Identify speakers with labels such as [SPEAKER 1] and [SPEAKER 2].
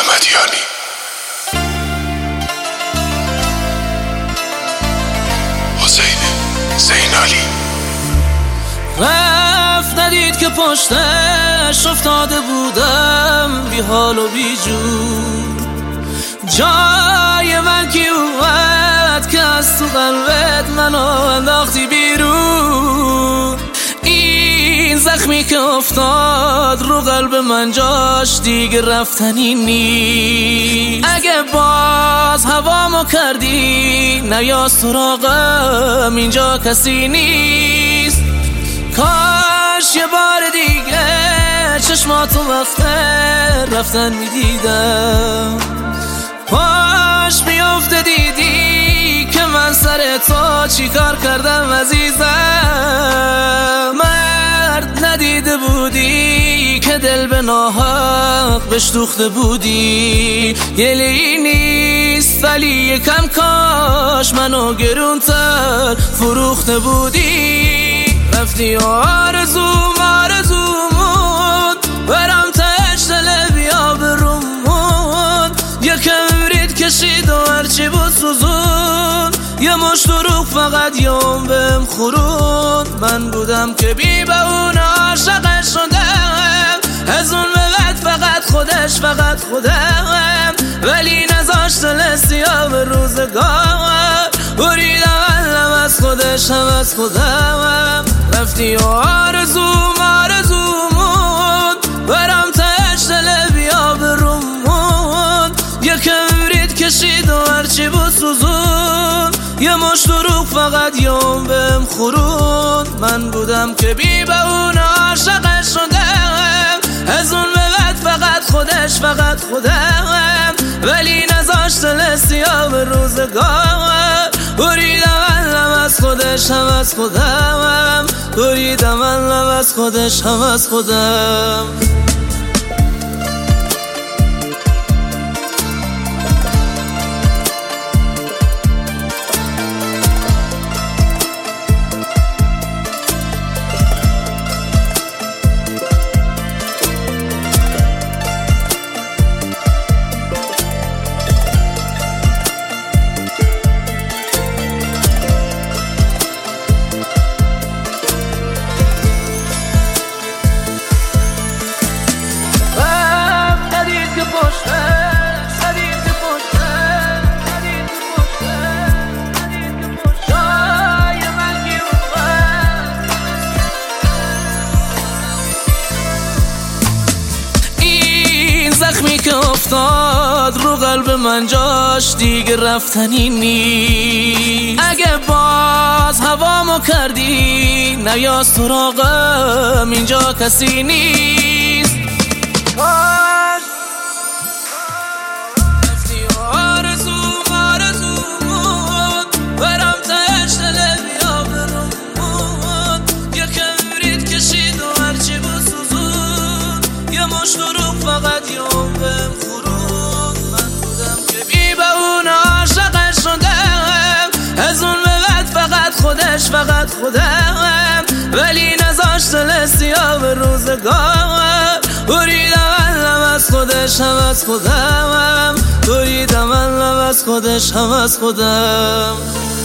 [SPEAKER 1] احمدیانی. حسین زینالی
[SPEAKER 2] رفت ندید که پشتش افتاده بودم بی حال و بی جون. جای من کی اومد که از تو قلبت منو انداختی بیرون. این زخمی که افتاد رو قلب من جاش دیگه رفتنی نیست. اگه باز هوامو کردی نیا سراغم، اینجا کسی نیست. کاش یه بار دیگه چشماتو وقت رفتن میدیدم. پاش میافته دیدی که من سر تو چی کار کردم عزیزم. مرد ندیده بودی که دل به ناحق بهش دوخته بودی. گلی نیست ولی یکم کاش منو گرونتر فروخته بودی. رفتی آرزومون برام تش دل بیا برومون. یکم رید کشید و هرچی بود سوزون. یه مش دروغ فقط یوم بهم خوروند. من بودم که بی به اون عاشق شدم. از اون به بعد فقط خودم ولی نذاشت دل سیاه به روزگار. بریدم علم از خودش هم از خودم. رفتی آرزومون برام تش دل بیا برومون. یکم رید کشید و هرچی بود سوزون. یه مش دروغ فقط یوم بهم خوروند. من بودم که بی به اون عاشق شدم. از اون به بعد فقط خودم ولی نذاشت دل سیاه به روزگار. بریدم علم از خودش هم از خودم. بریدم علم از خودش هم از خودم. زخمی که افتاد رو قلب من جاش دیگه رفتنی نیست. اگه باز هوامو کردی نیا سراغم، اینجا کسی نیست. رفتی آرزومون برام تش دل بیا برومون. یکم رید کشید و هرچی بود سوزون. یه مش دروغ فقط یوم بهم خوروند. من بودم که بی به اون عاشق شدم. از اون به بعد فقط خودم ولی نذاشت دل سیاه به روزگار. بریدم علم از خودش هم از خودم. بریدم علم از خودش هم از خودم.